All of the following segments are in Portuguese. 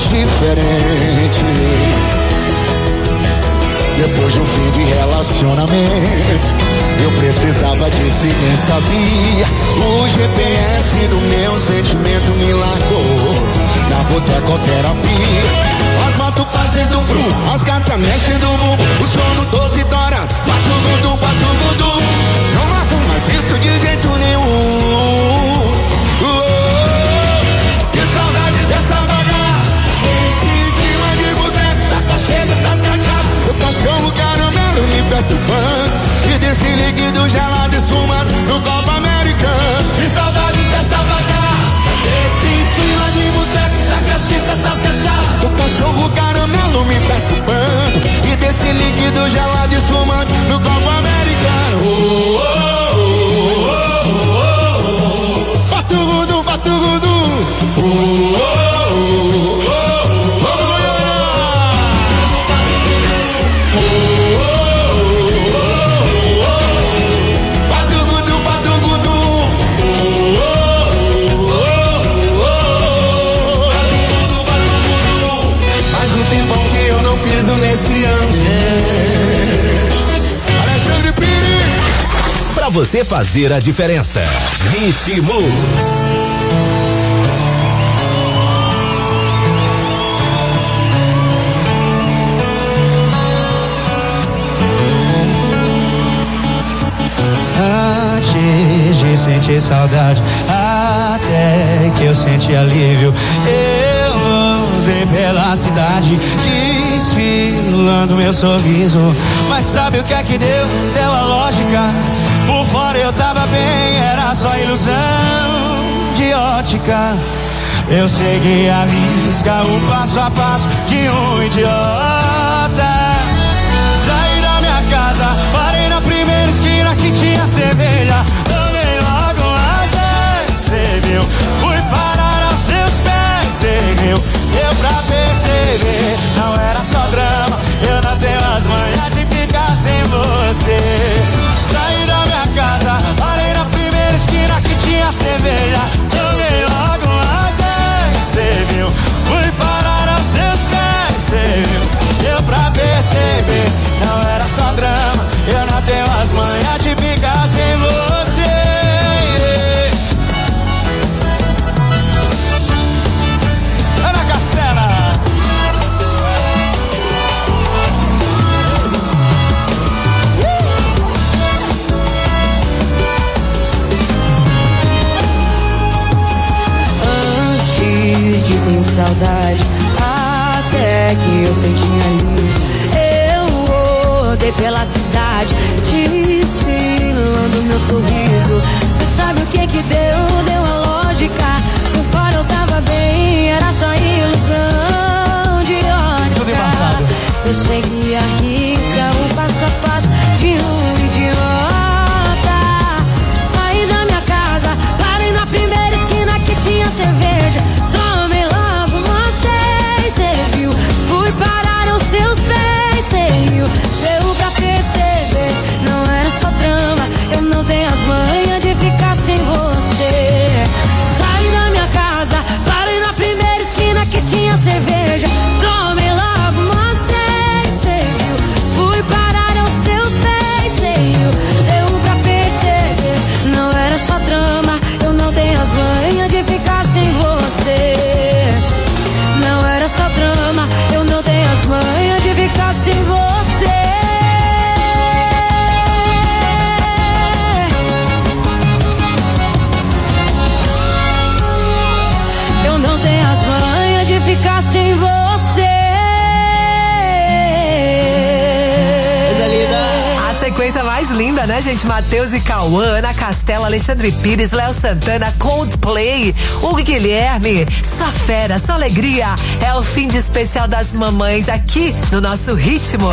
diferente. Depois de um fim de relacionamento, eu precisava disso e nem sabia. O GPS do meu sentimento me largou na botecoterapia. As motos fazendo vrum, as gatas mexendo bum, o sono 12 horas, batu gudu. Não largo mais isso de jeito nenhum. Que saudade dessa bagaça, esse clima de boteco, da cacheira, das cachaças, o cachorro caramelo me perturbando e desse líquido gelado esfumando no Copa Americano. Que saudade dessa bagaça, desse clima de boteco, da cacheira, das cachaças, o cachorro caramelo me perturbando e desse líquido gelado esfumando no Copa Americano. Batugudu, batugudu. Faz um tempão que eu não piso nesse ambiente. Alexandre Pires. Pra você fazer a diferença. Ritmos. Antes de sentir saudade, até que eu senti alívio, eu andei pela cidade, desfilando meu sorriso. Mas sabe o que é que deu? Deu a lógica. Por fora eu tava bem, era só ilusão de ótica. Eu segui a risca, o passo a passo de um idiota. Saí da minha casa, parei na primeira esquina que tinha cerveja. Tomei logo uma vez, cê viu? Fui parar aos seus pés, cê viu? Deu pra perceber, não era só drama. Eu não tenho as manhas de ficar sem você. Saí da minha casa, parei na primeira esquina que tinha cerveja. Tomei logo uma vez, cê viu? Fui parar aos seus pés, cê viu? Deu pra perceber, não era só drama. Eu não tenho as manhas de ficar sem você. Ana Castela. Antes de sentir saudade, até que eu senti alívio, eu rodei pela cidade, desfilando meu sorriso. Mas sabe o que que deu? Deu a lógica. Por fora eu tava bem, era só ilusão de ótica. Tudo embaçado. Eu segui a risca, o passo a passo de um idiota. Saí da minha casa, parei na primeira esquina que tinha cerveja. Tomei logo umas 10, cê viu? Fui parar aos seus pés, cê viu? Deu pra perceber, não era só drama. Eu não tenho as manhas de ficar sem você. Saí da minha casa, parei na primeira esquina que tinha cerveja. Tomei logo umas 10, cê viu? Fui parar aos seus pés, cê viu? Deu pra perceber, não era só drama. Eu não tenho as manhas de ficar sem você. Não era só drama, eu não tenho as manhas de ficar sem você. Eu não tenho as manhas de ficar sem você. A sequência mais linda, né, gente? Matheus e Cauã, Ana Castela, Alexandre Pires, Léo Santana, Coldplay, Hugo Guilherme, só fera, só alegria. É o fim de especial das mamães aqui no nosso Ritmos.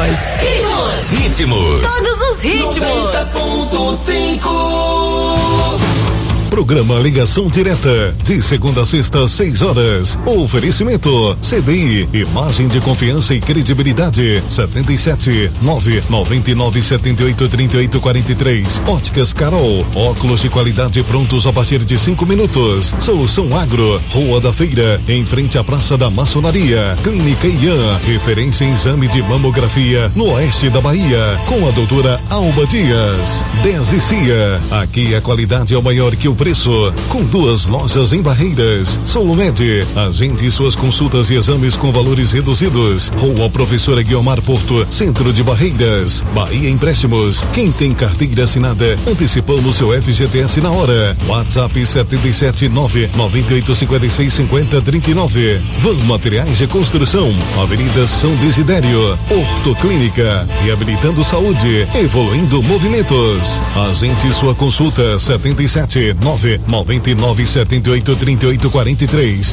Ritmos. Todos os ritmos. 90.5 Programa Ligação Direta, de segunda a sexta, 6 horas. Oferecimento CDI, imagem de confiança e credibilidade. 77 999 78 38 43. Óticas Carol, óculos de qualidade prontos a partir de 5 minutos. Solução Agro, Rua da Feira, em frente à Praça da Maçonaria. Clínica Ian, referência em exame de mamografia no oeste da Bahia, com a doutora Alba Dias. 10 e Cia, aqui a qualidade é o maior que o preço, com 2 lojas em Barreiras. Solumed, agende suas consultas e exames com valores reduzidos. Rua Professora Guiomar Porto, centro de Barreiras. Bahia Empréstimos, quem tem carteira assinada, antecipamos seu FGTS na hora. WhatsApp 779 98 56 50 39. Van Materiais de Construção, Avenida São Desidério. Ortoclínica, reabilitando saúde, evoluindo movimentos. Agende sua consulta 77 999 78 38 43.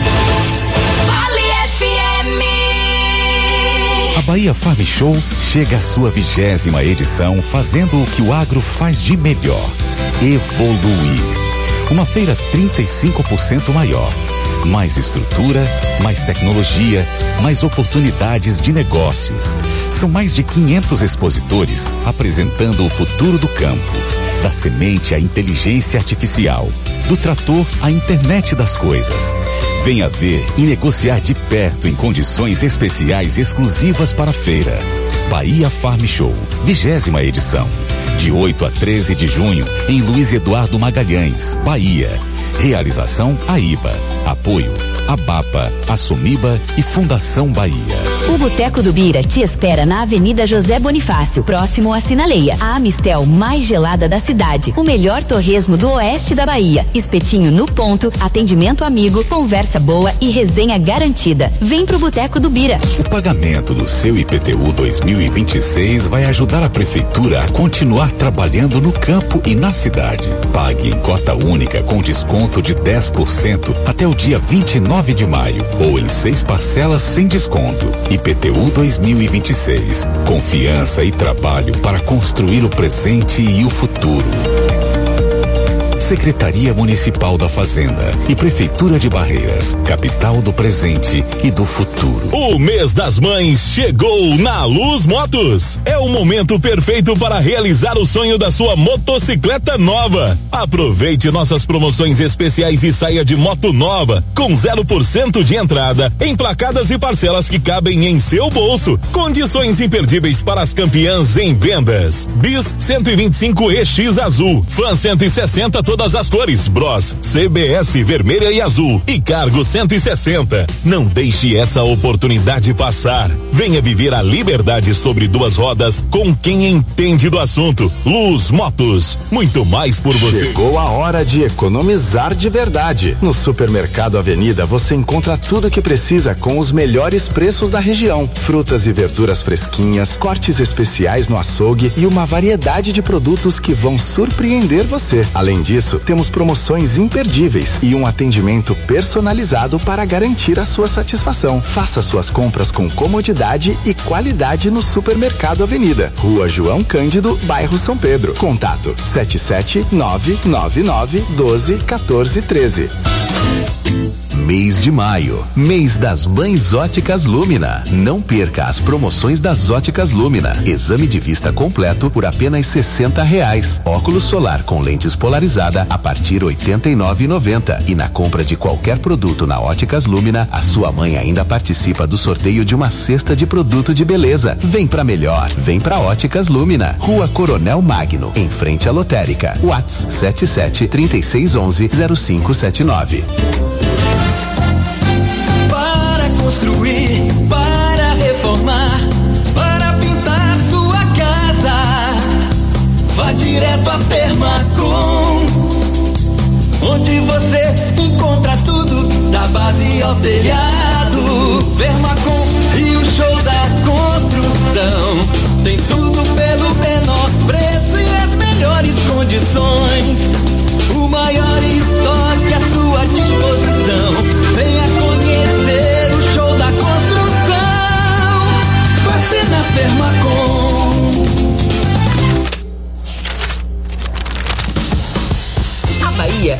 A Bahia Farm Show chega à sua 20ª edição, fazendo o que o agro faz de melhor: evoluir. Uma feira 35% maior. Mais estrutura, mais tecnologia, mais oportunidades de negócios. São mais de 500 expositores apresentando o futuro do campo. Da semente à inteligência artificial, do trator à internet das coisas. Venha ver e negociar de perto em condições especiais exclusivas para a feira. Bahia Farm Show, 20ª edição. De 8 a 13 de junho, em Luiz Eduardo Magalhães, Bahia. Realização AIBA. Apoio ABAPA, Assumiba e Fundação Bahia. O Boteco do Bira te espera na Avenida José Bonifácio, próximo à Sinaleia. A Amistel mais gelada da cidade. O melhor torresmo do oeste da Bahia. Espetinho no ponto, atendimento amigo, conversa boa e resenha garantida. Vem pro Boteco do Bira. O pagamento do seu IPTU 2026 vai ajudar a Prefeitura a continuar trabalhando no campo e na cidade. Pague em cota única com desconto de 10% até o dia 29 de maio ou em 6 parcelas sem desconto. IPTU 2026. Confiança e trabalho para construir o presente e o futuro. Secretaria Municipal da Fazenda e Prefeitura de Barreiras, capital do presente e do futuro. O mês das mães chegou na Luz Motos. É o momento perfeito para realizar o sonho da sua motocicleta nova. Aproveite nossas promoções especiais e saia de moto nova, com 0% de entrada, emplacadas e parcelas que cabem em seu bolso. Condições imperdíveis para as campeãs em vendas. Bis 125 EX azul, Fan 160 todas as cores, Bros, CBS vermelha e azul e Cargo 160. Não deixe essa oportunidade passar. Venha viver a liberdade sobre 2 rodas com quem entende do assunto. Luz Motos, muito mais por você. Chegou a hora de economizar de verdade. No Supermercado Avenida você encontra tudo o que precisa com os melhores preços da região. Frutas e verduras fresquinhas, cortes especiais no açougue e uma variedade de produtos que vão surpreender você. Além disso, temos promoções imperdíveis e um atendimento personalizado para garantir a sua satisfação. Faça suas compras com comodidade e qualidade no Supermercado Avenida, Rua João Cândido, bairro São Pedro. Contato 77999 12 14 13. Mês de maio, mês das Mães Óticas Lumina. Não perca as promoções das Óticas Lumina. Exame de vista completo por apenas R$60. Óculos solar com lentes polarizada a partir de R$89,90. E na compra de qualquer produto na Óticas Lumina, a sua mãe ainda participa do sorteio de uma cesta de produto de beleza. Vem pra melhor, vem pra Óticas Lumina. Rua Coronel Magno, em frente à lotérica. WhatsApp 77 3611 0579. Construir, para reformar, para pintar sua casa. Vá direto a Permacom, onde você encontra tudo, da base ao telhado. Permacom e o show da construção, tem tudo pelo menor preço e as melhores condições. O maior estoque à sua disposição. Venha conhecer o show da construção. Você na Permacom. A Bahia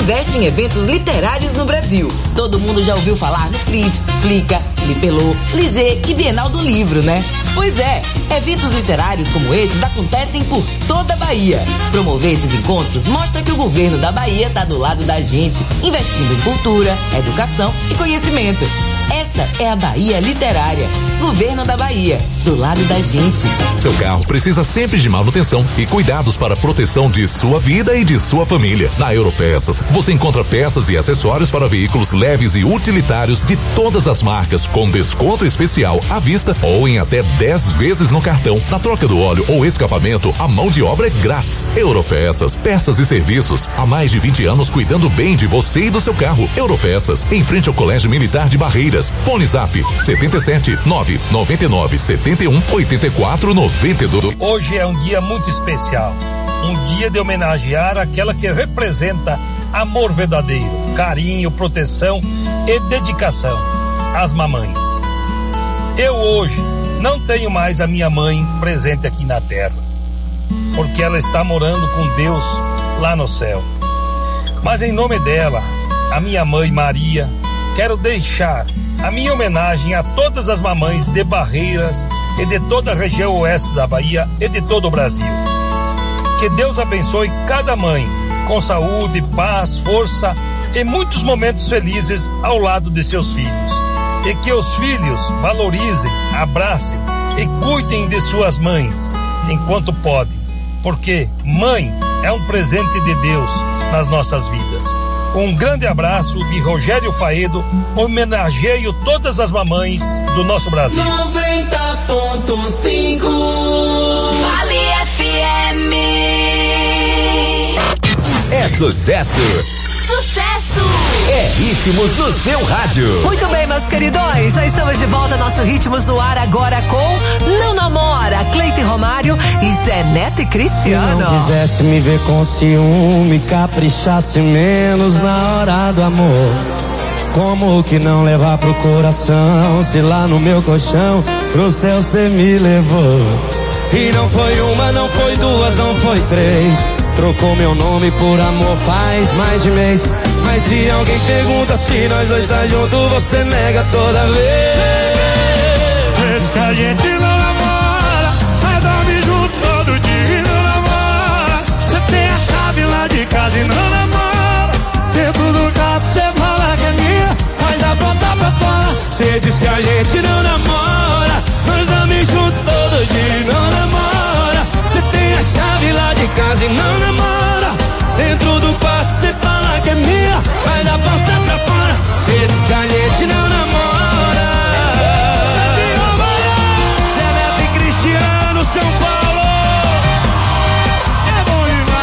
investe em eventos literários no Brasil. Todo mundo já ouviu falar no Flips, Flica, Flipelô, Fligê e Bienal do Livro, né? Pois é, eventos literários como esses acontecem por toda a Bahia. Promover esses encontros mostra que o governo da Bahia tá do lado da gente, investindo em cultura, educação e conhecimento. Essa é a Bahia Literária. Governo da Bahia, do lado da gente. Seu carro precisa sempre de manutenção e cuidados para a proteção de sua vida e de sua família. Na Europeças, você encontra peças e acessórios para veículos leves e utilitários de todas as marcas, com desconto especial à vista ou em até 10 vezes no cartão. Na troca do óleo ou escapamento, a mão de obra é grátis. Europeças, peças e serviços. Há mais de 20 anos cuidando bem de você e do seu carro. Europeças, em frente ao Colégio Militar de Barreiras. Fone Zap 77 999 71 84 92. Hoje é um dia muito especial, um dia de homenagear aquela que representa amor verdadeiro, carinho, proteção e dedicação, as mamães. Eu hoje não tenho mais a minha mãe presente aqui na terra, porque ela está morando com Deus lá no céu. Mas em nome dela, a minha mãe Maria, quero deixar a minha homenagem a todas as mamães de Barreiras e de toda a região oeste da Bahia e de todo o Brasil. Que Deus abençoe cada mãe com saúde, paz, força e muitos momentos felizes ao lado de seus filhos. E que os filhos valorizem, abracem e cuidem de suas mães enquanto podem, porque mãe é um presente de Deus nas nossas vidas. Um grande abraço de Rogério Faedo, homenageio todas as mamães do nosso Brasil. 90.5 Vale FM. É sucesso! Sucesso! É Ritmos no seu rádio. Muito bem, meus queridões, já estamos de volta, nosso Ritmos no ar agora com Não Namora, Cleiton Romário e Zé Neto e Cristiano. Se não quisesse me ver com ciúme, caprichasse menos na hora do amor. Como que não levar pro coração, se lá no meu colchão, pro céu cê me levou. E não foi uma, não foi duas, não foi três. Trocou meu nome por amor faz mais de mês. Mas se alguém pergunta se nós dois tá junto, você nega toda vez. Você diz que a gente não namora, mas dorme junto todo dia e não namora. Você tem a chave lá de casa e não namora. Dentro do carro você fala que é minha, mas dá porta pra fora. Você diz que a gente não namora, mas dorme junto todo dia e não namora. Você tem a chave lá de casa e não namora. Dentro do quarto cê fala que é minha, mas da porta pra fora cê diz que a gente não namora. Zé Neto e Cristiano, São Paulo. É bom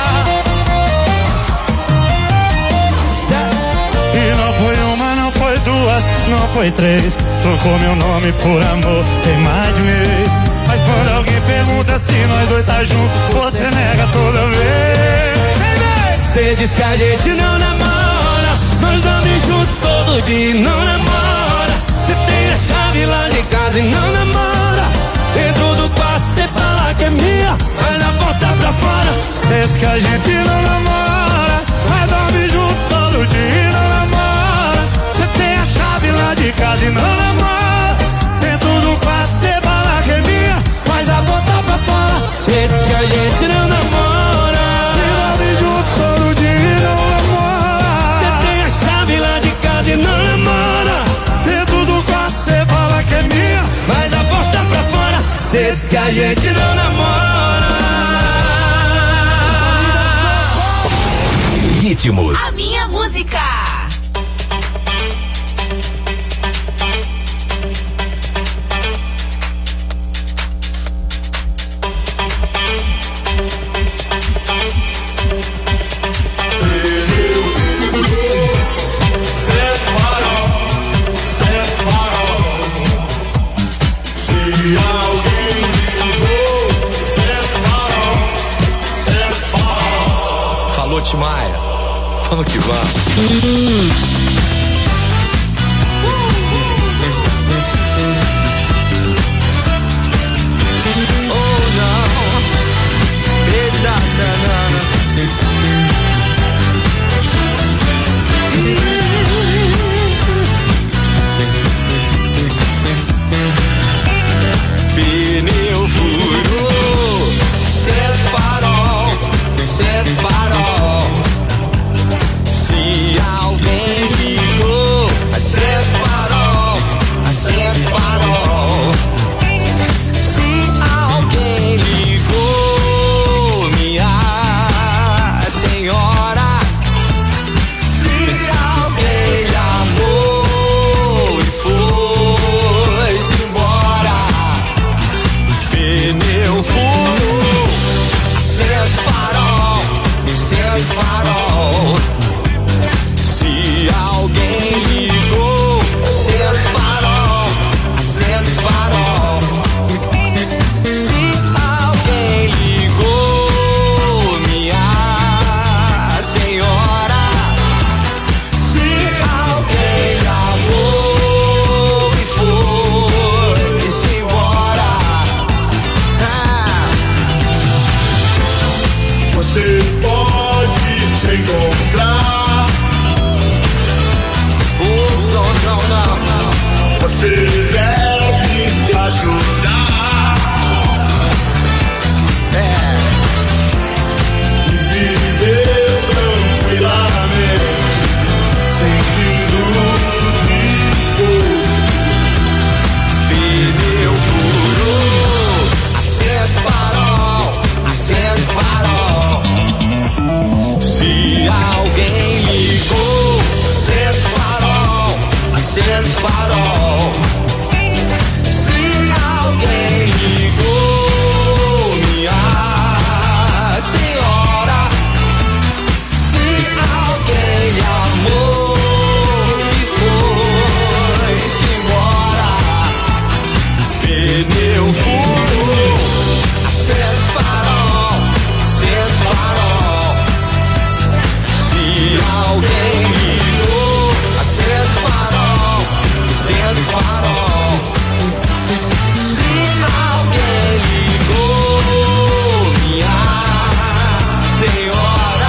demais. E não foi uma, não foi duas, não foi três. Trocou meu nome por amor, tem mais de mês. Mas quando alguém pergunta se nós dois tá junto, você nega toda vez. Você diz que a gente não namora, nós dormimos junto todo dia e não namora. Você tem a chave lá de casa e não namora. Dentro do quarto você fala que é minha, mas na porta pra fora você diz que a gente não namora, mas dorme junto todo dia e não namora. Você tem a chave lá de casa e não namora. Dentro do quarto você fala que é minha, mas na porta pra fora você diz que a gente não namora. Dorme junto todo dia e não namora. Você tem a chave lá de casa e não namora. Dentro do quarto você fala que é minha, mas a porta pra fora você diz que a gente não namora. Ritmos. A minha música. Falou, Timaya. Vamos que vamos. Oh não, eita danana. farol. Se alguém ligou, minha senhora, se alguém lhe amou e foi-se embora, pneu furou, acende o farol, acende o farol. Se alguém ligou, acende o farol, acende o farol. Se alguém ligou, minha senhora,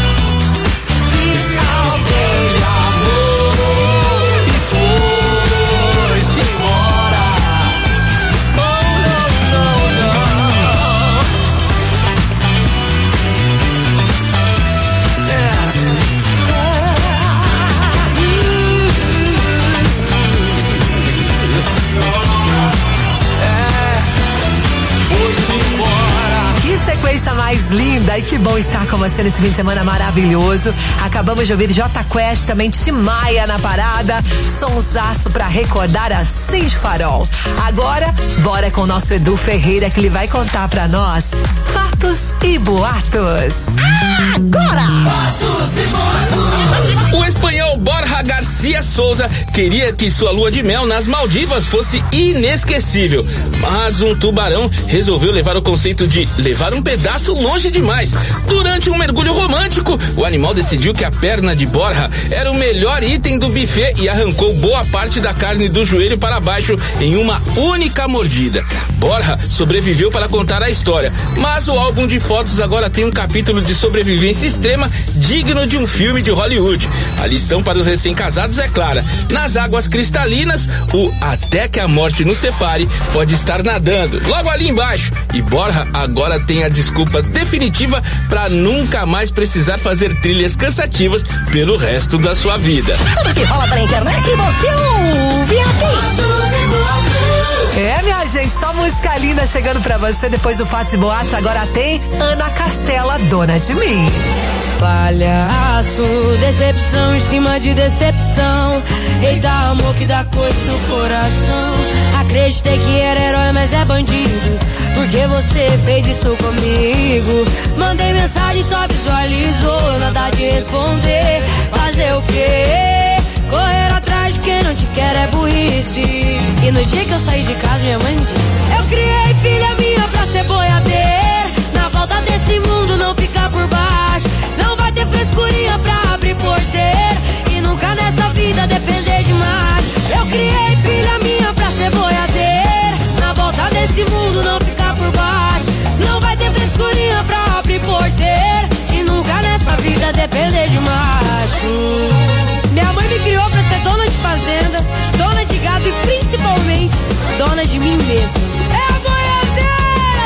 se alguém lhe amou e foi-se embora. Oh, não, não, não. Foi-se embora. Que sequência mais linda e que bom estar com você nesse fim de semana maravilhoso. Acabamos de ouvir Jota Quest, também Tim Maia na parada, sonsaço pra recordar assim de farol. Agora, bora com o nosso Edu Ferreira, que ele vai contar pra nós fatos e boatos. Agora! Fatos e boatos. O espanhol Borja Garcia Souza queria que sua lua de mel nas Maldivas fosse inesquecível, mas um tubarão resolveu levar o conceito de levar um pedaço longe demais. Durante um mergulho romântico, o animal decidiu que a perna de Borja era o melhor item do buffet e arrancou boa parte da carne do joelho para baixo em uma única mordida. Borja sobreviveu para contar a história, mas o álbum de fotos agora tem um capítulo de sobrevivência extrema digno de um filme de Hollywood. A lição para os recém-casados é clara: nas águas cristalinas, o até que a morte nos separe pode estar nadando logo ali embaixo. E Borja agora tem a desculpa definitiva para nunca mais precisar fazer trilhas cansativas pelo resto da sua vida. Tudo que rola pela internet você ouve aqui. É, minha gente, só música linda chegando pra você. Depois do Fatos e Boatos, agora tem Ana Castela, Dona de Mim. Palhaço, decepção em cima de decepção. Eita, amor que dá coisa no coração. Acreditei que era herói, mas é bandido, porque você fez isso comigo. Mandei mensagem, só visualizou, nada de responder. Fazer o quê? Correr atrás de quem não te quer é burrice. E no dia que eu saí de casa, minha mãe me disse: eu criei filha minha pra ser boiadeira. Na volta desse mundo não ficar por baixo. Não vai ter frescurinha pra abrir porteira. E nunca nessa vida depender demais. Eu criei filha minha pra ser boiadeira. Na volta desse mundo não ficar por baixo. Não vai ter frescurinha pra abrir porteira. E nunca nessa vida depender de macho. Minha mãe me criou pra ser dona de fazenda, dona de gado e principalmente dona de mim mesma. É a boiadeira,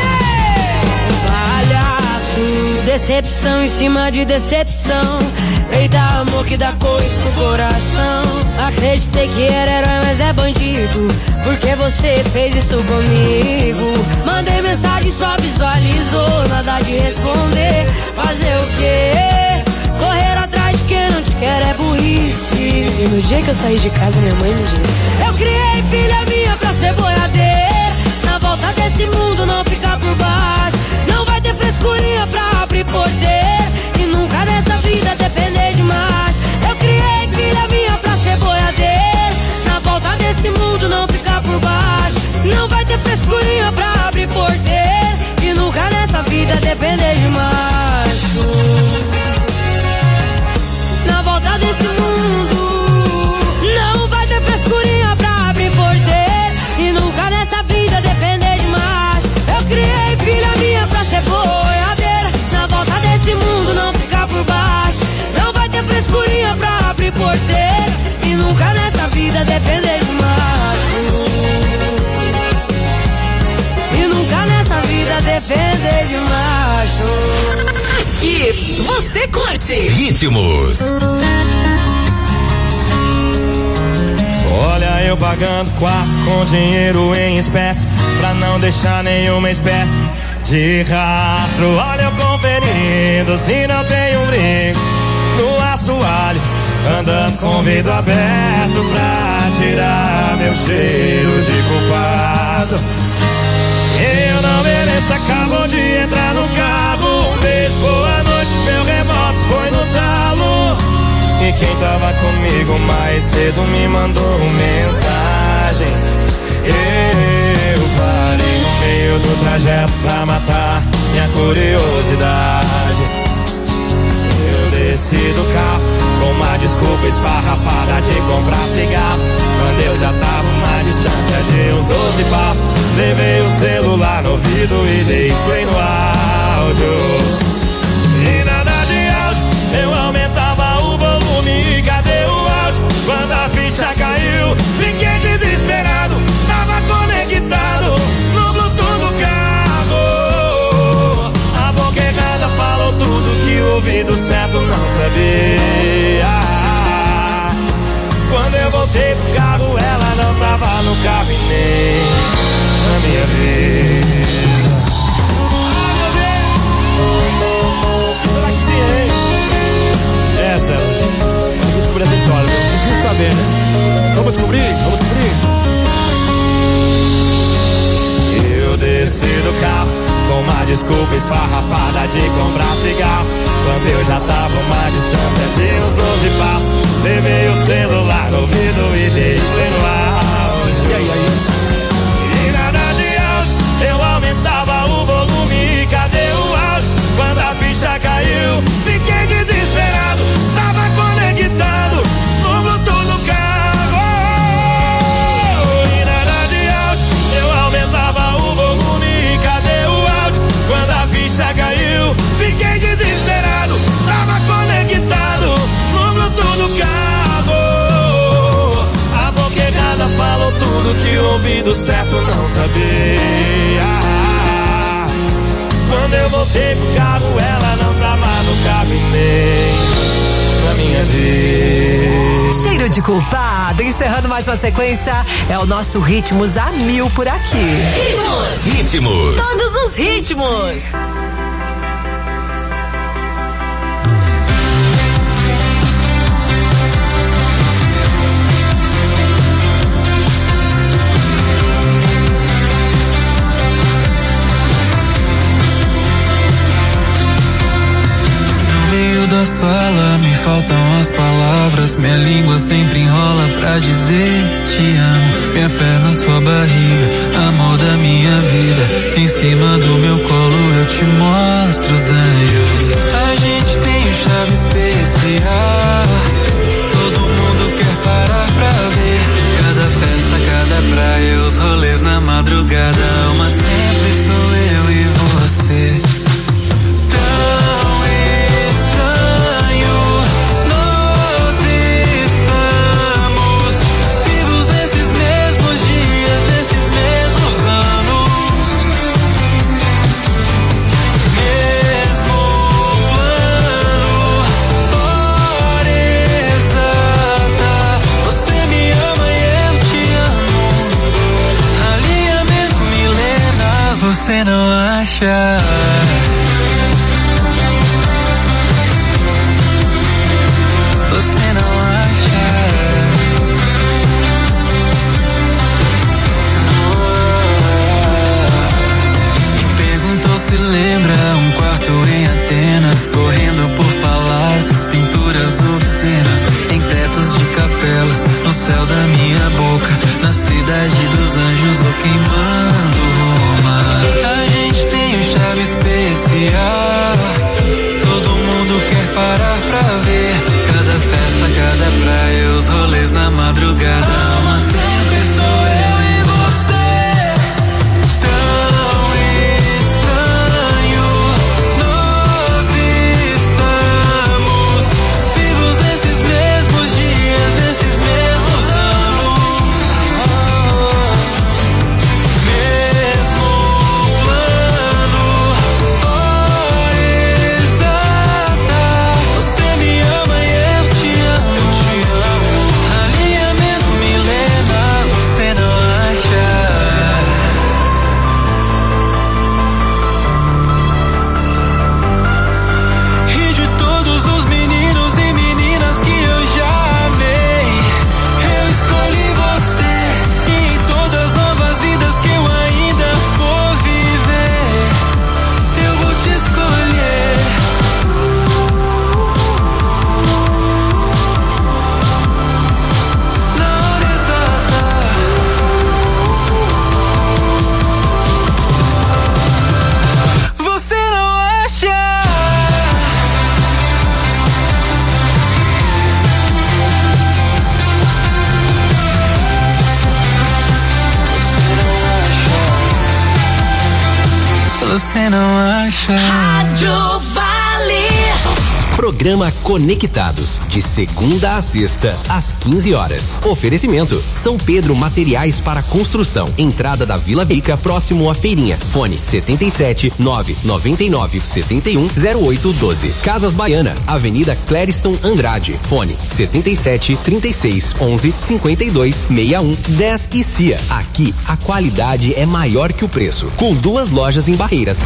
bebê! Palhaço, decepção em cima de decepção. Eita, amor que dá coisa no coração. Acreditei que era herói, mas é bandido, porque você fez isso comigo. Mandei mensagem, só visualizou, nada de responder. Fazer o quê? Correr atrás de quem não te quer é burrice. E no dia que eu saí de casa, minha mãe me disse: eu criei filha minha pra ser boiadeira. Na volta desse mundo não ficar por baixo. Não vai ter frescurinha pra abrir porteira. E nunca nessa vida depender de mais. Eu criei filha minha pra ser boiadeira. Na volta desse mundo não ficar por baixo. Não vai ter frescurinha pra abrir porteira. E nunca nessa vida depender de macho. Na volta desse mundo não vai ter frescurinha pra abrir porteira. E nunca nessa vida depender de macho. Eu criei filha minha pra ser boiadeira. Na volta desse mundo não ficar por baixo. Não vai ter frescurinha pra abrir porteira. E nunca nessa vida depender de macho. E nunca nessa vida depender de macho. Que você curte. Ritmos. Olha eu pagando quarto com dinheiro em espécie, pra não deixar nenhuma espécie de rastro. Olha eu conferindo se não tem um brinco no assoalho. andando com o vidro aberto pra tirar meu cheiro de culpado. Eu não mereço, acabou de entrar no carro. Um beijo, boa noite, meu remorso foi no talo. E quem tava comigo mais cedo me mandou mensagem. Eu parei no meio do trajeto pra matar minha curiosidade. Eu desci do carro com uma desculpa esfarrapada de comprar cigarro. Quando eu já tava uma distância de uns 12 passos, levei o celular no ouvido e dei play no áudio. E nada de áudio, eu aumentava o volume. E cadê o áudio? Quando a ficha caiu, fiquei desesperado. Tava conectado no Bluetooth do carro. A boca errada falou tudo que o ouvido certo não sabia. Quando eu voltei pro carro, ela não tava no carro e nem na minha vida. Ai, meu Deus! Será que tinha, hein? Essa, eu descobri essa história, viu? Difícil saber, né? Vamos descobrir, vamos descobrir. Eu desci do carro com uma desculpa esfarrapada de comprar cigarro. Quando eu já tava uma distância de uns 12 passos, levei o celular no ouvido e dei play no áudio. E nada de áudio, eu aumentava o volume. E cadê o áudio? Quando a ficha caiu, fiquei desesperado. Tava conectado no Bluetooth do carro. E nada de áudio, eu aumentava o volume. E cadê o áudio? Quando a ficha caiu, fiquei desesperado. Tava conectado no Bluetooth do carro. A boca errada falou tudo que o ouvido certo não sabia. Quando eu voltei pro carro, ela não tava no carro e nem na minha vida. Cheiro de culpado, encerrando mais uma sequência, é o nosso Ritmos a Mil por aqui. Ritmos. Todos os ritmos. Da sala me faltam as palavras, minha língua sempre enrola pra dizer te amo. Minha perna, sua barriga, amor da minha vida. Em cima do meu colo eu te mostro os anjos. A gente tem um charme especial, todo mundo quer parar pra ver. Cada festa, cada praia, os rolês na madrugada. Uma sempre sou eu e você. Você não acha? Você não acha? Me perguntou se lembra um quarto em Atenas, correndo por palácios, pinturas obscenas, em tetos de capelas, no céu da minha boca, na cidade dos anjos ou queimando Roma. A gente tem um charme especial, todo mundo quer parar pra ver. Cada festa, cada praia, os rolês na madrugada. Mas sempre sou eu e você. Tão estranho, nós estamos você não acha? Rádio Vale. Programa Conectados, de segunda a sexta, às 15 horas. Oferecimento: São Pedro Materiais para Construção. Entrada da Vila Bica, próximo à Feirinha. Fone: 77 999 71 08 12. Casas Baiana, Avenida Clériston Andrade. Fone: 77 36 11 52 61 10 e CIA. Aqui, a qualidade é maior que o preço. Com 2 lojas em Barreiras.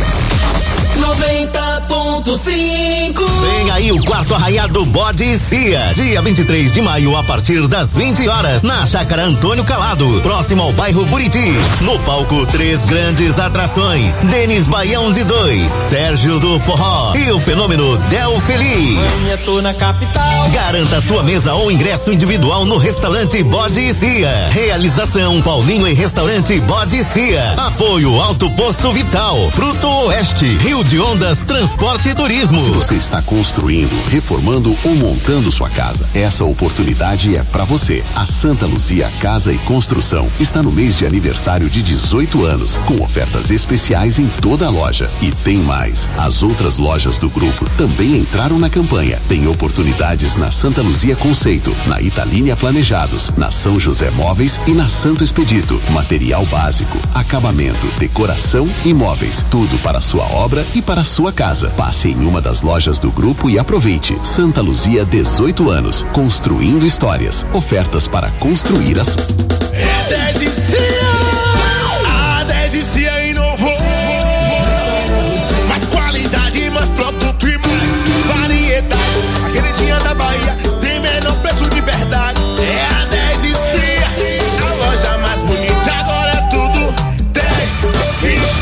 90.5. Vem aí o quarto arraiado Bode Cia, dia 23 de maio, a partir das 20 horas, na Chácara Antônio Calado, próximo ao bairro Buritis. No palco, 3 grandes atrações: Denis Baião de 2, Sérgio do Forró e o fenômeno Del Feliz. Tô na capital. Garanta sua mesa ou ingresso individual no restaurante Bode Cia. Realização: Paulinho e Restaurante Bode Cia. Apoio: Alto Posto Vital, Fruto Oeste, Rio de Ondas Transporte e Turismo. Se você está construindo, reformando ou montando sua casa, essa oportunidade é para você. A Santa Luzia Casa e Construção está no mês de aniversário de 18 anos, com ofertas especiais em toda a loja. E tem mais, as outras lojas do grupo também entraram na campanha. Tem oportunidades na Santa Luzia Conceito, na Italínia Planejados, na São José Móveis e na Santo Expedito. Material básico, acabamento, decoração e móveis, tudo para sua obra e para sua casa. Passe em uma das lojas do grupo e aproveite. Santa Luzia, 18 anos, construindo histórias. Ofertas para construir as... É 10 e CIA. A 10 e CIA inovou. Mais qualidade, mais produto e mais variedade. A queridinha da Bahia tem menor preço de verdade. É a 10 e CIA, a loja mais bonita. Agora é tudo 10, 20, 30,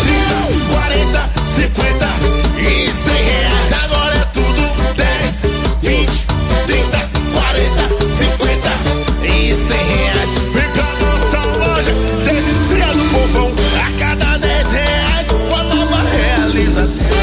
40, 50 e 100 reais. Agora é tudo 10, 20, 30, 40, 50 e 100 reais. Vem pra nossa loja, 10 e CIA do povão. A cada 10 reais, uma nova realização.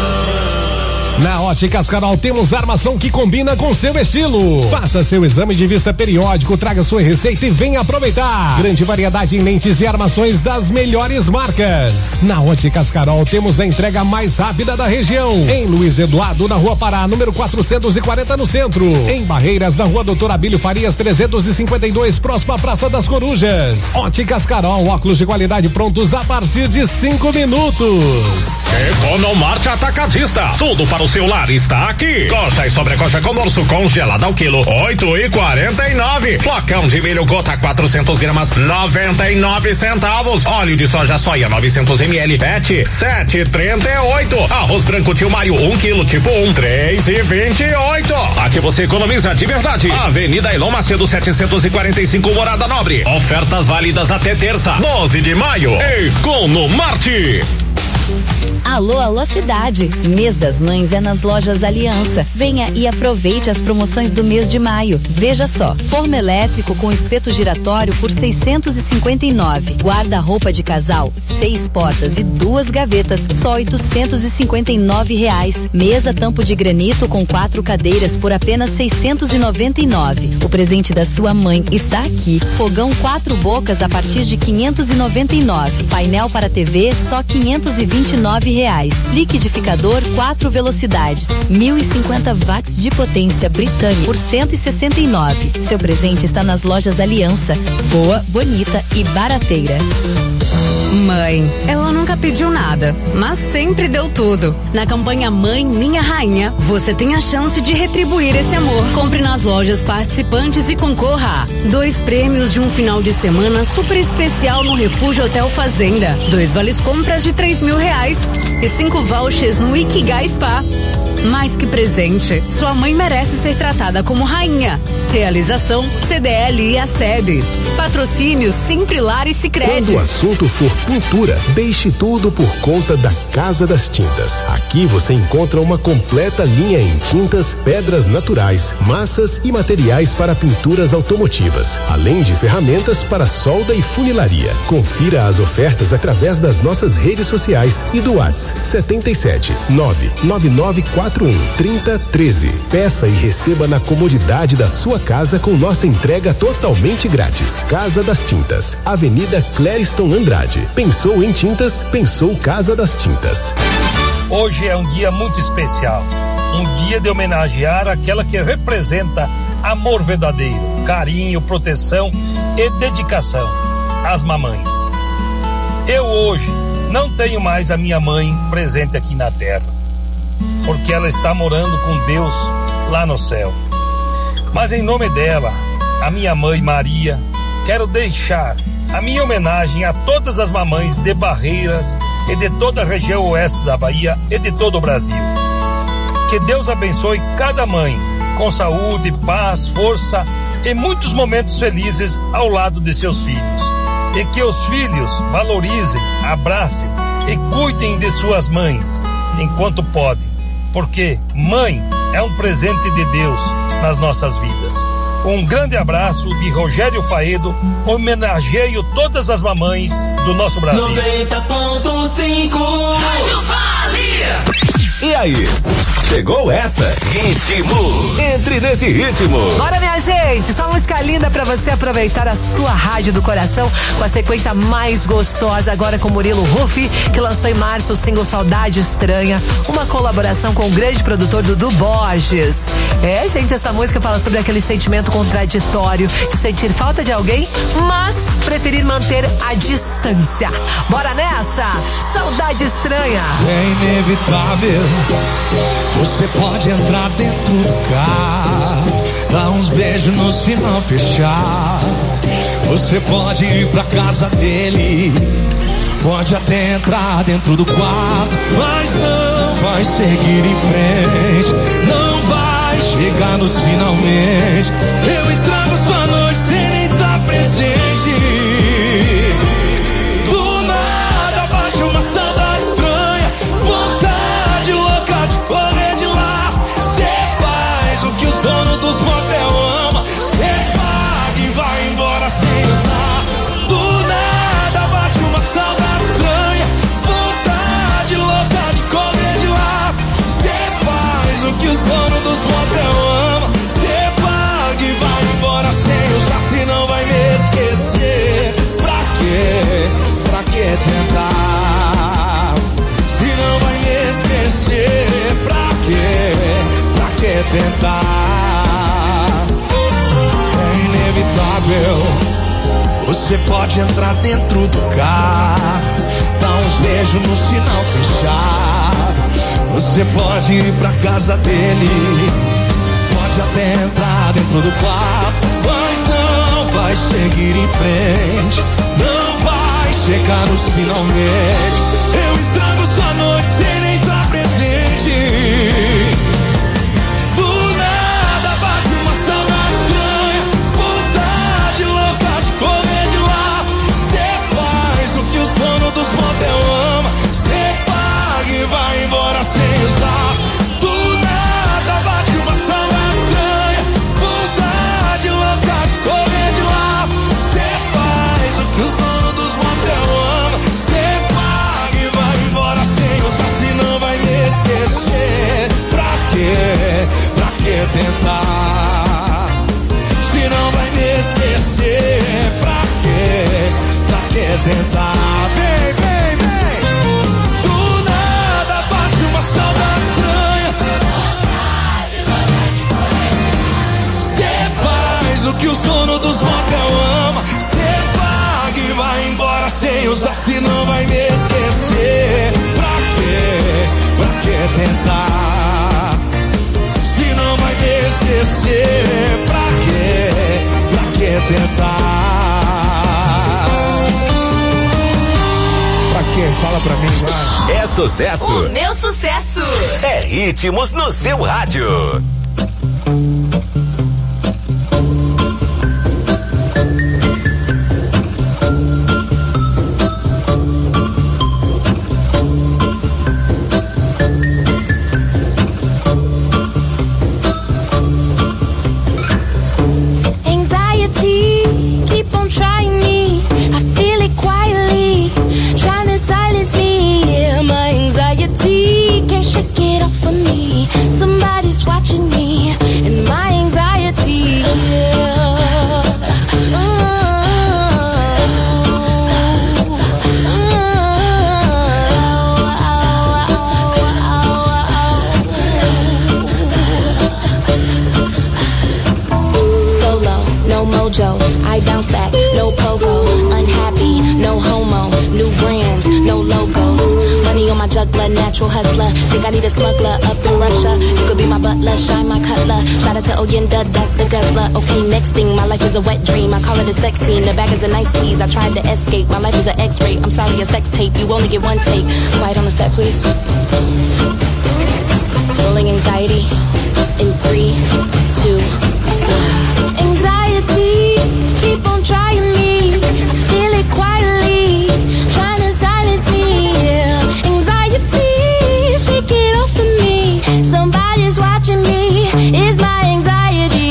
Na Óticas Carol temos armação que combina com seu estilo. Faça seu exame de vista periódico, traga sua receita e venha aproveitar. Grande variedade em lentes e armações das melhores marcas. Na Óticas Carol temos a entrega mais rápida da região. Em Luiz Eduardo, na Rua Pará, número 440 no centro. Em Barreiras, na Rua Doutor Abílio Farias 352, próximo à Praça das Corujas. Óticas Carol, óculos de qualidade prontos a partir de 5 minutos. Economarte Atacadista, tudo para o celular está aqui. Coxa e sobrecoxa com dorso congelada ao quilo, 8,49. Flocão de milho gota 400 gramas, 99 centavos. Óleo de soja soia 900 ml, PET 7,38. Arroz branco Tio Mário 1 quilo tipo 1, 3,28. Aqui você economiza de verdade. Avenida Elon Macedo 745, Morada Nobre. Ofertas válidas até terça, 12 de maio. Economarte. Alô, alô cidade. Mês das Mães é nas lojas Aliança. Venha e aproveite as promoções do mês de maio. Veja só, forno elétrico com espeto giratório por 659. Guarda-roupa de casal, 6 portas e 2 gavetas, só R$859. Mesa tampo de granito com 4 cadeiras por apenas 699. O presente da sua mãe está aqui. Fogão 4 bocas a partir de 599. Painel para TV só R$529. Liquidificador 4 velocidades, 1050 watts de potência britânica por 169. Seu presente está nas lojas Aliança. Boa, bonita e barateira. Mãe, ela nunca pediu nada, mas sempre deu tudo. Na campanha Mãe Minha Rainha, você tem a chance de retribuir esse amor. Compre nas lojas participantes e concorra a 2 prêmios de um final de semana super especial no Refúgio Hotel Fazenda, 2 vales compras de R$3.000 e 5 vouchers no Ikigai Spa. Mais que presente, sua mãe merece ser tratada como rainha. Realização CDL e a SEB. Patrocínio Simprilar e Sicredi. Quando o assunto for pintura, deixe tudo por conta da Casa das Tintas. Aqui você encontra uma completa linha em tintas, pedras naturais, massas e materiais para pinturas automotivas, além de ferramentas para solda e funilaria. Confira as ofertas através das nossas redes sociais e do WhatsApp 77 99943 413013. Peça e receba na comodidade da sua casa com nossa entrega totalmente grátis. Casa das Tintas, Avenida Clériston Andrade. Pensou em tintas? Pensou Casa das Tintas. Hoje é um dia muito especial. Um dia de homenagear aquela que representa amor verdadeiro, carinho, proteção e dedicação, as mamães. Eu hoje não tenho mais a minha mãe presente aqui na terra, porque ela está morando com Deus lá no céu. Mas em nome dela, a minha mãe Maria, quero deixar a minha homenagem a todas as mamães de Barreiras e de toda a região oeste da Bahia e de todo o Brasil. Que Deus abençoe cada mãe com saúde, paz, força e muitos momentos felizes ao lado de seus filhos. E que os filhos valorizem, abracem e cuidem de suas mães enquanto podem, porque mãe é um presente de Deus nas nossas vidas. Um grande abraço de Rogério Faedo, homenageio todas as mamães do nosso Brasil. 90.5 Rádio Vale. E aí, chegou essa? Ritmo. Entre nesse ritmo. Bora, minha gente, só música linda pra você aproveitar a sua rádio do coração com a sequência mais gostosa, agora com Murilo Rufi, que lançou em março o single Saudade Estranha, uma colaboração com o grande produtor Dudu Borges. É, gente, essa música fala sobre aquele sentimento contraditório de sentir falta de alguém, mas preferir manter a distância. Bora nessa? Saudade Estranha. É inevitável. Você pode entrar dentro do carro, dar uns beijos no sinal fechar. Você pode ir pra casa dele, pode até entrar dentro do quarto, mas não vai seguir em frente, não vai chegar nos finalmente. Eu estrago sua noite sem nem estar presente. Do nada bate uma saudade estranha, vontade louca de correr de lá. Cê faz o que os donos dos motel amam, cê paga e vai embora sem usar. Do nada bate uma saudade estranha, vontade louca de correr de lá. Cê faz o que os donos dos motel amam, cê paga e vai embora sem usar. Se não vai me esquecer, pra quê? Pra que tentar? Se não vai me esquecer, pra quê? Pra que tentar? É inevitável. Você pode entrar dentro do carro, dar uns beijos no sinal fechado. Você pode ir pra casa dele, pode até entrar dentro do quarto, mas não vai seguir em frente, não vai chegar nos finalmente. Eu estrago sua noite sem nem estar presente. Do nada bate uma saudade estranha, vontade louca de correr de lá. Cê faz o que os donos dos motel amam, cê paga e vai embora sem usar. Do nada bate uma saudade estranha, vontade louca de correr de lá. Cê faz o que os donos dos motel amam, cê paga e vai embora sem usar. Se não vai me esquecer, pra quê? Pra que tentar? Se não vai me esquecer, pra quê? Pra que tentar? Vem, vem, vem. Do nada bate uma saudade estranha, cê faz o que os donos dos motel amam, cê paga e vai embora sem usar. Se não vai me esquecer, pra quê? Pra que tentar? Se não vai me esquecer, pra quê? Pra que tentar? Pra quê? Fala pra mim, vai. É sucesso. O meu sucesso É ritmos no seu rádio. Anxiety, keep on trying me. I feel it quietly, trying to silence me. Yeah, my anxiety can't shake it off of me. juggler, natural hustler. Think I need a smuggler up in Russia. You could be my butler, shine my cutler. Shout out to Oyenda, that's the guzzler. Okay, next thing, my life is a wet dream. I call it a sex scene. The bag is a nice tease. I tried to escape. My life is an X-ray. I'm sorry, a sex tape. You only get one take. Quiet on the set, please. Rolling anxiety in 3, 2, 1. Anxiety, keep on trying me. I feel it quietly, trying to silence me. Anxiety, shake it off of me. Somebody's watching me. It's my anxiety.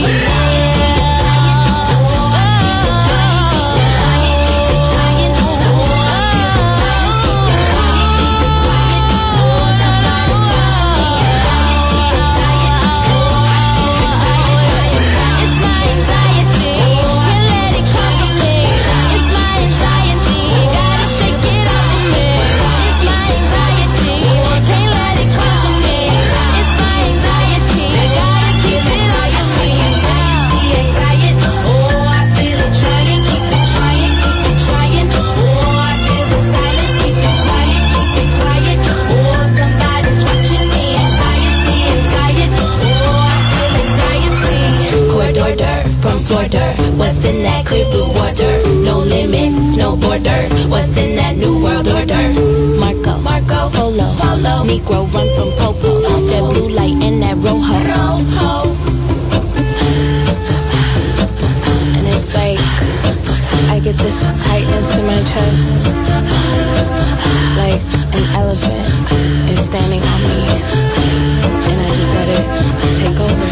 What's in that clear blue water? No limits, no borders. What's in that new world order? Marco, Polo, Negro run from Popo. That blue light and that rojo. And it's like I get this tightness in my chest, like an elephant is standing on me, and I just let it take over.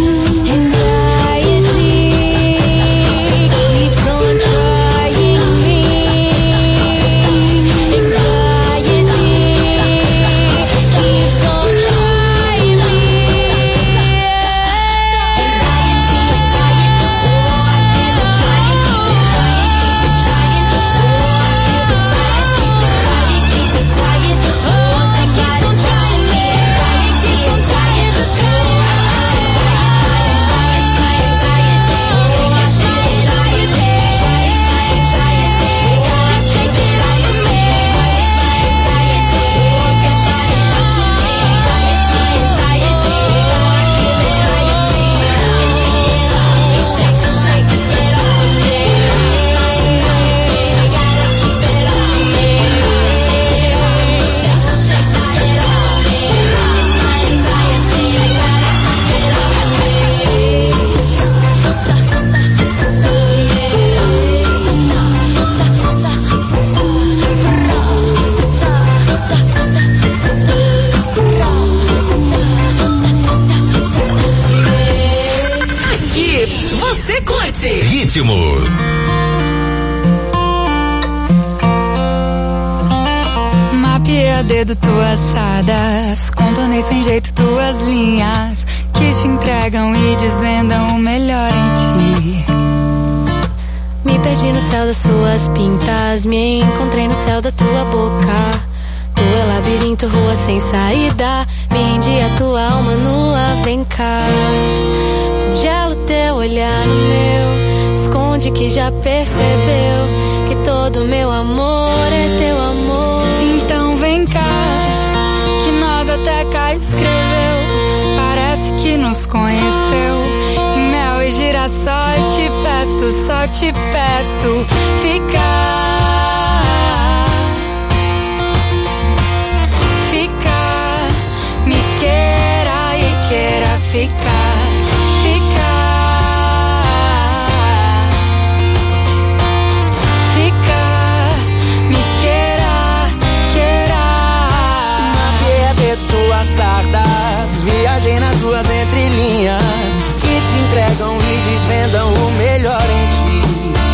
Ritmos. Mapeei a dedo tuas sadas, contornei sem jeito tuas linhas que te entregam e desvendam o melhor em ti. Me perdi no céu das suas pintas, me encontrei no céu da tua boca. Tu é labirinto, rua sem saída, me rendi a tua alma nua, vem cá. Congelo teu olhar no meu, esconde que já percebeu que todo meu amor é teu amor. Então vem cá, que nós até cá escreveu, parece que nos conheceu. Em mel e girassóis te peço, só te peço ficar. Ficar, me queira e queira ficar. Sardas, viajei nas suas entrelinhas que te entregam e desvendam o melhor em ti.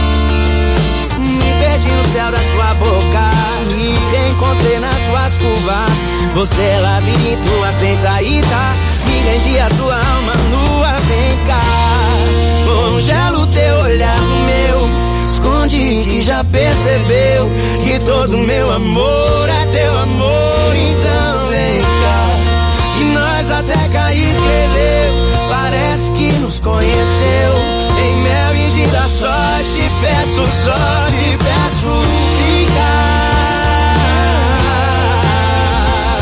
Me perdi no céu da sua boca, me reencontrei nas suas curvas. Você é labirinto, sem saída, me rendi a tua alma nua, vem cá. Congelo teu olhar no meu, esconde que já percebeu que todo meu amor é teu amor. Então vem cá, que nós até cá escreveu, parece que nos conheceu. Em mel e girassóis te peço, só te peço ficar.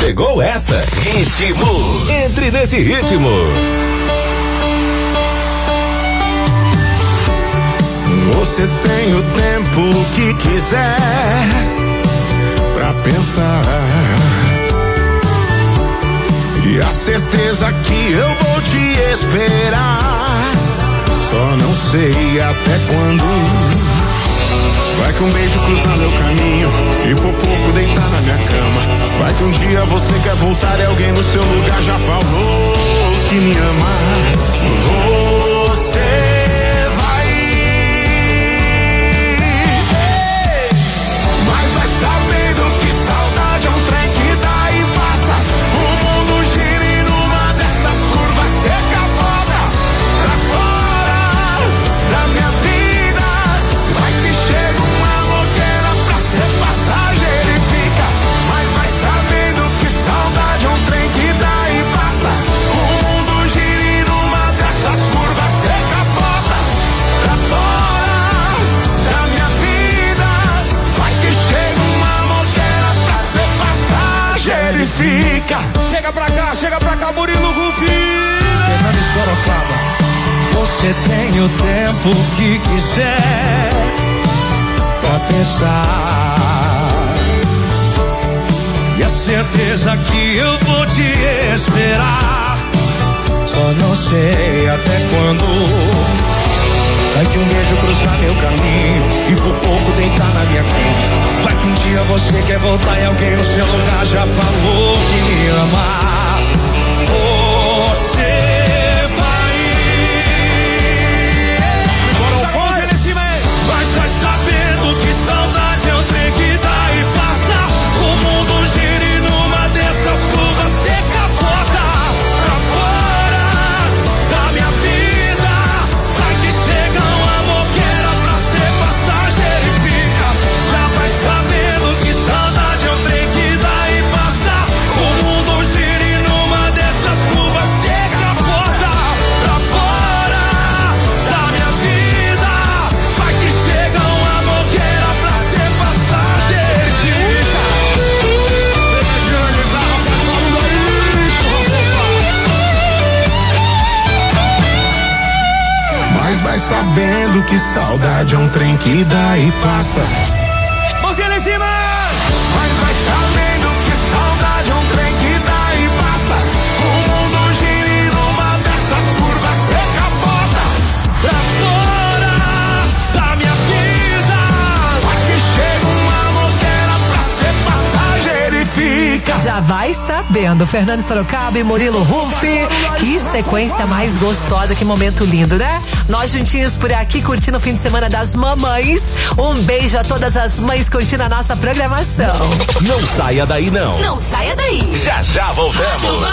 Chegou essa. Ritmo. Entre nesse ritmo. Você tem o tempo que quiser pra pensar, e a certeza que eu vou te esperar. Só não sei até quando. Vai que um beijo cruzar meu caminho e por pouco deitar na minha cama. Vai que um dia você quer voltar e alguém no seu lugar já falou que me ama. Você fica. Chega pra cá, Murilo Rufino, Fernando e Sorocaba. Você tem o tempo que quiser pra pensar, e a certeza que eu vou te esperar. Só não sei até quando. Vai que um beijo cruzar meu caminho e por pouco deitar na minha cama. Vai que um dia você quer voltar e alguém no seu lugar já falou que me ama. Você vai. Mas vai sabendo que saudade é um trem que dá e passa. O mundo gira e numa dessas curvas você capota pra fora da minha vida. Vai que chega um amor que era pra ser passageiro e fica. Já vai sabendo que saudade é um trem que dá e passa. O mundo gira e numa dessas curvas você capota pra fora da minha vida. Vai que chega um amor que era pra ser passageiro e fica. mas vai sabendo que saudade é um trem que dá e passa. Mãozinha lá em cima! Mas vai sabendo que saudade é um trem que dá e passa. O mundo gira e numa dessas curvas você capota Pra fora da minha vida. Vai que chega um amor que era pra ser passageiro e fica. Já vai sabendo, Fernando Sorocaba e Murilo Rufi. Que sequência mais gostosa, que momento lindo, né? Nós juntinhos por aqui, curtindo o fim de semana das mamães. Um beijo a todas as mães curtindo a nossa programação. Não saia daí, não. Não saia daí. Já voltamos.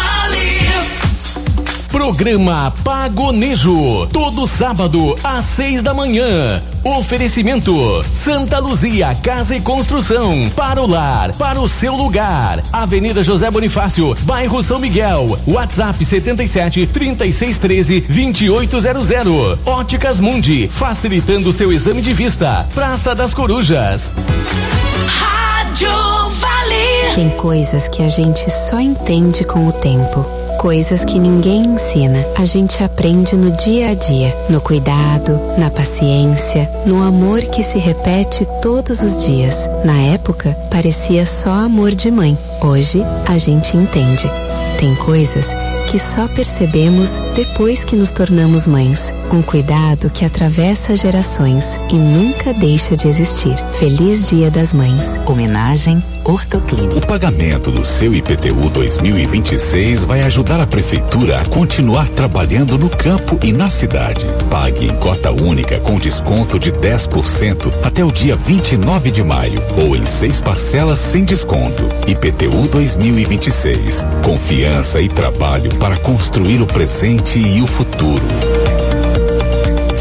Programa Pagonejo, todo sábado às 6 da manhã. Oferecimento Santa Luzia Casa e Construção, para o lar, para o seu lugar. Avenida José Bonifácio, bairro São Miguel. WhatsApp 77 3613 2800. Óticas Mundi, facilitando seu exame de vista. Praça das Corujas. Rádio Vale. Tem coisas que a gente só entende com o tempo. Coisas que ninguém ensina, a gente aprende no dia a dia, no cuidado, na paciência, no amor que se repete todos os dias. Na época, parecia só amor de mãe. Hoje, a gente entende. Tem coisas que só percebemos depois que nos tornamos mães. Um cuidado que atravessa gerações e nunca deixa de existir. Feliz Dia das Mães. Homenagem Ortoclínica. O pagamento do seu IPTU 2026 vai ajudar a Prefeitura a continuar trabalhando no campo e na cidade. Pague em cota única com desconto de 10% até o dia 29 de maio ou em 6 parcelas sem desconto. IPTU 2026. Confiança e trabalho para construir o presente e o futuro.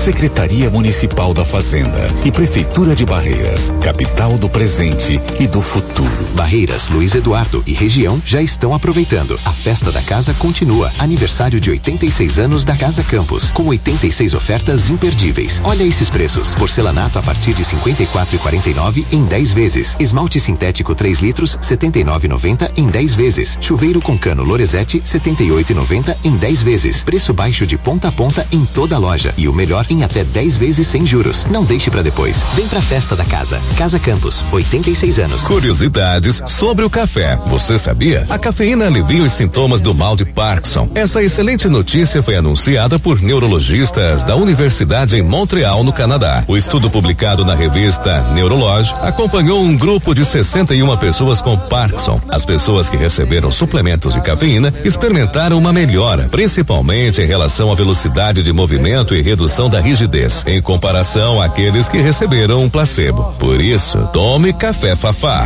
Secretaria Municipal da Fazenda e Prefeitura de Barreiras, capital do presente e do futuro. Barreiras, Luiz Eduardo e região já estão aproveitando. A festa da casa continua. Aniversário de 86 anos da Casa Campos, com 86 ofertas imperdíveis. Olha esses preços: porcelanato a partir de 54,49 em 10 vezes. Esmalte sintético 3 litros 79,90 em 10 vezes. Chuveiro com cano Lorenzetti 78,90 em 10 vezes. Preço baixo de ponta a ponta em toda a loja e o melhor em até 10 vezes sem juros. Não deixe pra depois. Vem pra festa da casa. Casa Campos, 86 anos. Curiosidades sobre o café. Você sabia? A cafeína alivia os sintomas do mal de Parkinson. Essa excelente notícia foi anunciada por neurologistas da Universidade em Montreal, no Canadá. O estudo publicado na revista Neurology acompanhou um grupo de 61 pessoas com Parkinson. As pessoas que receberam suplementos de cafeína experimentaram uma melhora, principalmente em relação à velocidade de movimento e redução da rigidez, em comparação àqueles que receberam um placebo. Por isso, tome café Fafá.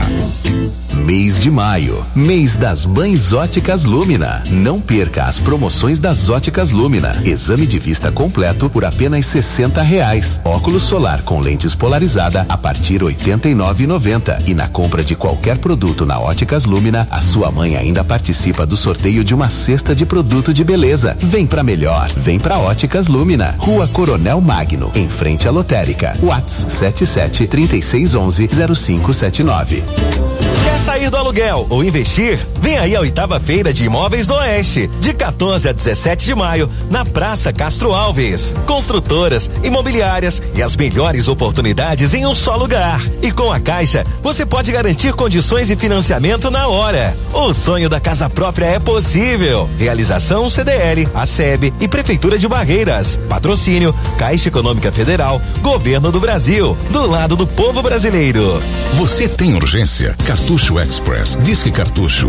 Mês de maio, mês das Mães Óticas Lumina. Não perca as promoções das Óticas Lumina. Exame de vista completo por apenas R$60. Óculos solar com lentes polarizada a partir de R$89,90. E na compra de qualquer produto na Óticas Lumina, a sua mãe ainda participa do sorteio de uma cesta de produto de beleza. Vem pra melhor, vem pra Óticas Lumina. Rua Coronel Magno, em frente à Lotérica. WhatsApp 77 3611 0579. Quer sair do aluguel ou investir? Vem aí a 8ª Feira de Imóveis do Oeste, de 14 a 17 de maio, na Praça Castro Alves. Construtoras, imobiliárias e as melhores oportunidades em um só lugar. E com a Caixa, você pode garantir condições de financiamento na hora. O sonho da casa própria é possível. Realização CDL, ACEB e Prefeitura de Barreiras. Patrocínio Caixa Econômica Federal, Governo do Brasil, do lado do povo brasileiro. Você tem urgência? Cartucho Express. Disque Cartucho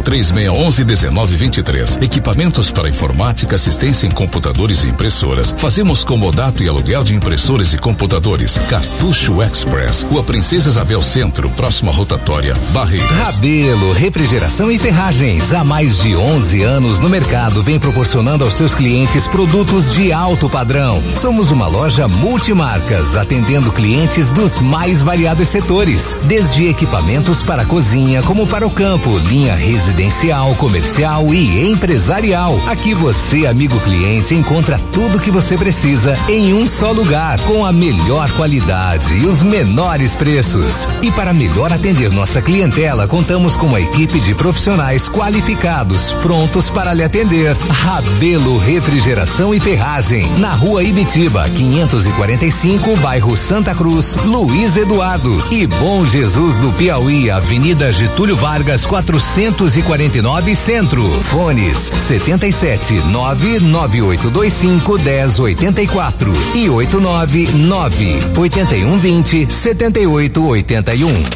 3611-1923. Equipamentos para informática, assistência em computadores e impressoras. Fazemos comodato e aluguel de impressoras e computadores. Cartucho Express. Rua Princesa Isabel Centro, próxima rotatória, Barreiras. Rabelo, refrigeração e ferragens. Há mais de 11 anos no mercado, vem proporcionando aos seus clientes produtos de alto padrão. Somos uma loja multimarcas, atendendo clientes dos mais variados setores, desde equipamentos para a cozinha como para o campo, linha residencial, comercial e empresarial. Aqui você, amigo cliente, encontra tudo que você precisa em um só lugar, com a melhor qualidade e os menores preços. E para melhor atender nossa clientela, contamos com uma equipe de profissionais qualificados, prontos para lhe atender. Rabelo Refrigeração e Ferragem, na Rua Ibitiba, 545, bairro Santa Cruz, Luiz Eduardo. E Bom Jesus do Piauí, Avenida Getúlio Vargas, 449 Centro. Fones 77998251084 e 89981207881.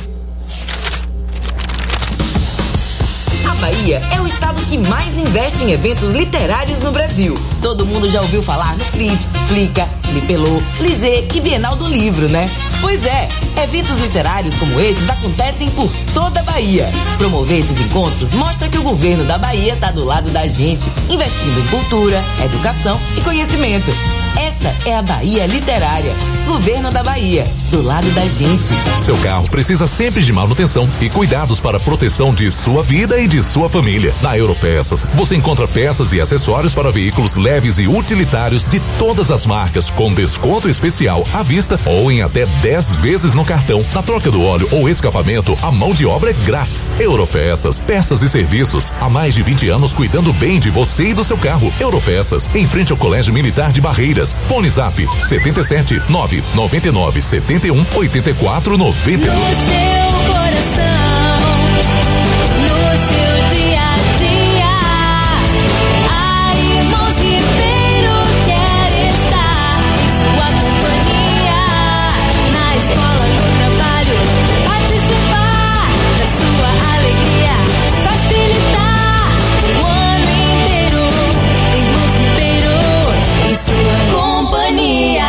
Bahia é o estado que mais investe em eventos literários no Brasil. Todo mundo já ouviu falar no Flips, Flica, Flipelô, Fligê e Bienal do Livro, né? Pois é, eventos literários como esses acontecem por toda a Bahia. Promover esses encontros mostra que o governo da Bahia está do lado da gente, investindo em cultura, educação e conhecimento. Essa é a Bahia Literária. Governo da Bahia, do lado da gente. Seu carro precisa sempre de manutenção e cuidados para a proteção de sua vida e de sua família. Na Europeças, você encontra peças e acessórios para veículos leves e utilitários de todas as marcas, com desconto especial à vista ou em até 10 vezes no cartão. Na troca do óleo ou escapamento, a mão de obra é grátis. Europeças, peças e serviços. Há mais de 20 anos cuidando bem de você e do seu carro. Europeças, em frente ao Colégio Militar de Barreiras. Fone Zap 77 999 71 84 92. No seu coração, no seu dia a dia, a Irmãos Ribeiro quer estar em sua companhia. Na escola, no trabalho, participar da sua alegria, facilitar o ano inteiro. Irmãos Ribeiro em sua companhia.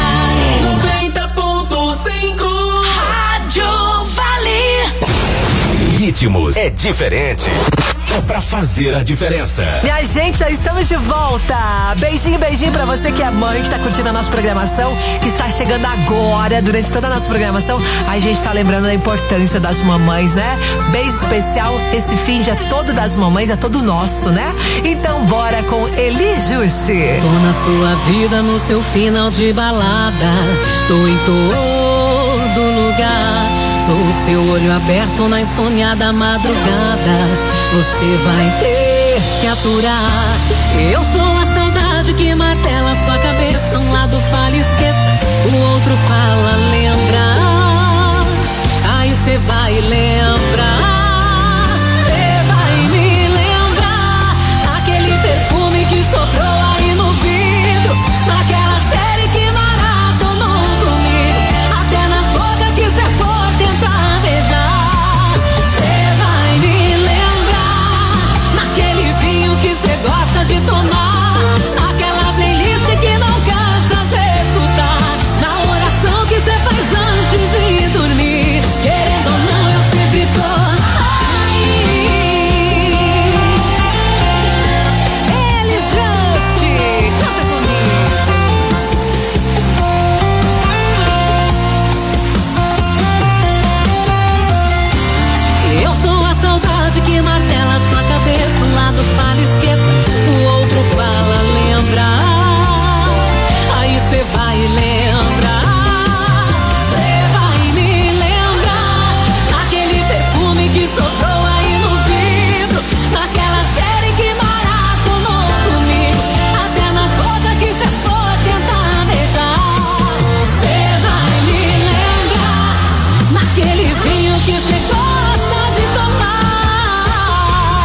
90.5 Rádio Vale. Ritmos é diferente. é pra fazer a diferença. Minha gente, já estamos de volta. Beijinho, beijinho pra você que é mãe, que tá curtindo a nossa programação, que está chegando agora, durante toda a nossa programação. A gente tá lembrando da importância das mamães, né? Beijo especial, esse fim de é todo das mamães, é todo nosso, né? Então bora com Eli Juste. Tô na sua vida, no seu final de balada, tô em todo lugar. Sou o seu olho aberto na insoniada madrugada. Você vai ter que aturar. Eu sou a saudade que martela sua cabeça. Um lado fala esqueça, o outro fala lembra. Aí você vai lembrar. Você vai me lembrar daquele perfume que sobrou aí no vidro, naquela série que maratonou comigo, até nas bocas que você for tentar beijar. Você vai me lembrar naquele vinho que você gosta de tomar, naquela playlist que não cansa de escutar, na oração que você faz antes de dormir. Querendo ou não, eu sempre tô aí. Eli Juste, canta comigo. Eu sou a saudade que martela sua cabeça. Um lado fala esqueça, o outro fala lembra. Aí cê vai lembrar. Cê vai me lembrar daquele perfume que sobrou aí no vidro, naquela série que maratonou comigo, até nas bocas que cê for tentar beijar. Cê vai me lembrar naquele vinho que cê gosta de tomar,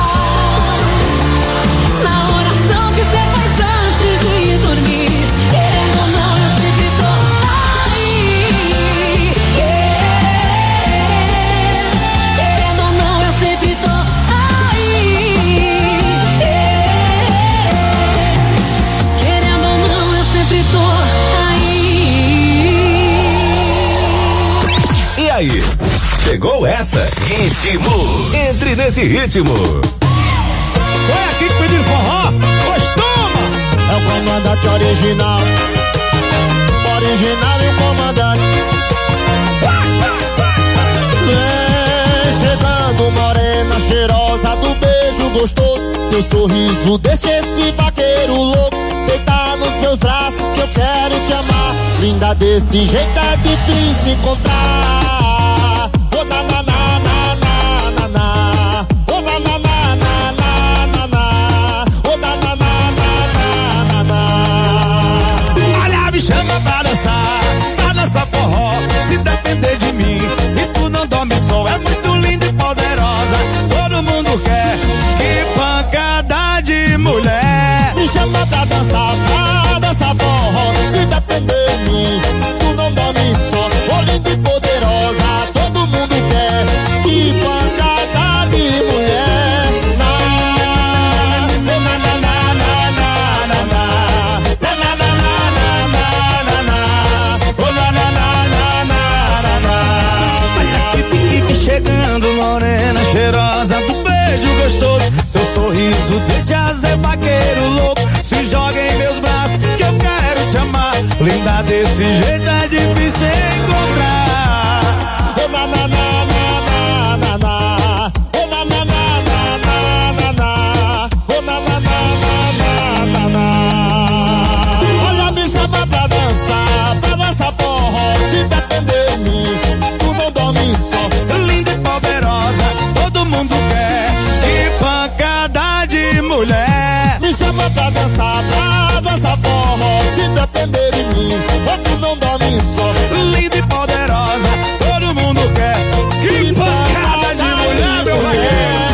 na oração que cê faz antes de dormir. Querendo ou não, eu sempre tô aí. Querendo ou não, eu sempre tô aí. Querendo ou não, eu sempre tô aí. E aí? Pegou essa? Ritmo. Entre nesse ritmo. Foi aqui que pediram forró? Pois toma! É o comandante original. Original e o comandante. Vem chegando morena cheirosa do beijo gostoso. Teu sorriso deixa esse vaqueiro louco deitar nos meus braços que eu quero te amar. Linda desse jeito é difícil se encontrar. Oh, na, na, na, na, na, na, na. Oh, na, na, na, na, na, na, na. Oh, na, na, na, na, na, na. Olha, me chama pra dançar forró. Se depender de mim e tu não dorme só, é muito linda e poderosa. Todo mundo quer, que pancada de mulher. Me chama pra dançar forró. Se depender de mim, tu não dorme só, oh, linda e poderosa. Todo mundo quer, que pancada de mulher. Na, na, na, na, na, na, na, na. Na, na, na, na, na, na, na. Oh, na, na, na, na, na, na. Olha que pique chegando, morena cheirosa do beijo gostoso. Seu sorriso deixa ser vaqueiro louco. Se joga em meus braços que eu quero te amar. Linda desse jeito é difícil encontrar. Oh, na, na, na, na, na, na. Oh, na, na, na, na, na, na. Oh, na, na, na, na, na, na. Olha, me chama pra dançar forró. Se depender de mim, tu não dorme só. Linda e poderosa, todo mundo quer, que pancada de mulher. Me chama pra dançar forró. Se depender de mim, tu não dorme só. Linda e poderosa, todo mundo quer, que pancada de mulher, meu vaqueiro.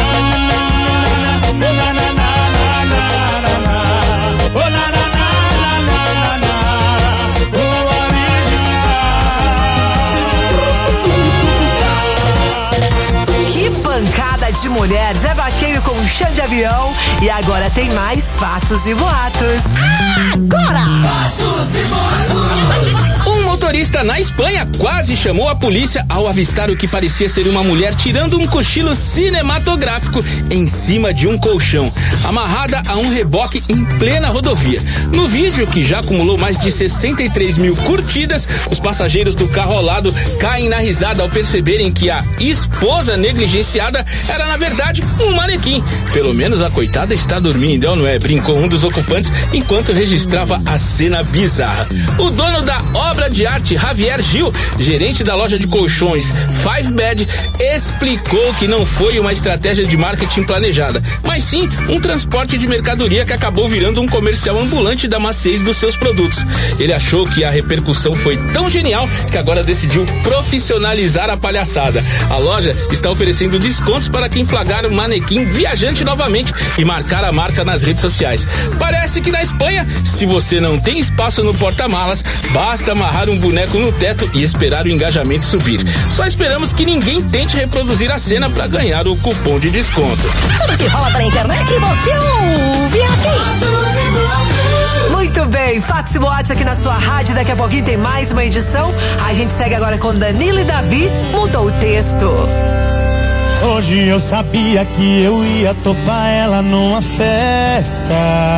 Que pancada de mulheres, é vaqueiro com chão de avião. E agora tem mais fatos e boatos. Agora! Fatos e boatos! motorista na Espanha quase chamou a polícia ao avistar o que parecia ser uma mulher tirando um cochilo cinematográfico em cima de um colchão, amarrada a um reboque em plena rodovia. No vídeo, que já acumulou mais de 63 mil curtidas, os passageiros do carro ao lado caem na risada ao perceberem que a esposa negligenciada era, na verdade, um manequim. Pelo menos a coitada está dormindo, não é? Brincou um dos ocupantes enquanto registrava a cena bizarra. O dono da obra de arte, Javier Gil, gerente da loja de colchões Five Bed, explicou que não foi uma estratégia de marketing planejada, mas sim um transporte de mercadoria que acabou virando um comercial ambulante da maciez dos seus produtos. Ele achou que a repercussão foi tão genial que agora decidiu profissionalizar a palhaçada. A loja está oferecendo descontos para quem flagrar o manequim viajante novamente e marcar a marca nas redes sociais. Parece que na Espanha, se você não tem espaço no porta-malas, basta amarrar um boneco no teto e esperar o engajamento subir. Só esperamos que ninguém tente reproduzir a cena para ganhar o cupom de desconto. Tudo que rola pela internet você ouve aqui. Muito bem, Fatos e Boatos aqui na sua rádio. Daqui a pouquinho tem mais uma edição. A gente segue agora com Danilo e Davi. Mudou o texto. Hoje eu sabia que eu ia topar ela numa festa,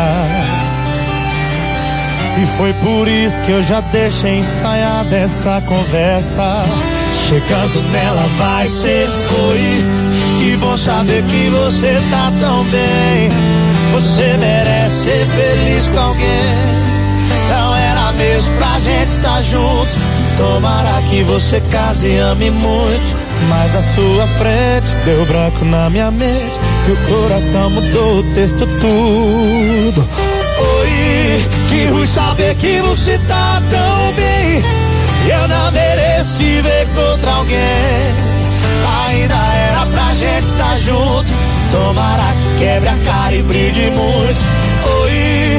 e foi por isso que eu já deixei ensaiada essa conversa. Chegando nela vai ser oi, que bom saber que você tá tão bem. Você merece ser feliz com alguém. Não era mesmo pra gente estar junto. Tomara que você case e ame muito, mas à sua frente deu branco na minha mente e o coração mudou o texto tudo. Oi, que ruim saber que você tá tão bem. Eu não mereço te ver contra alguém. Ainda era pra gente estar junto. Tomara que quebre a cara e brilhe muito. Oi,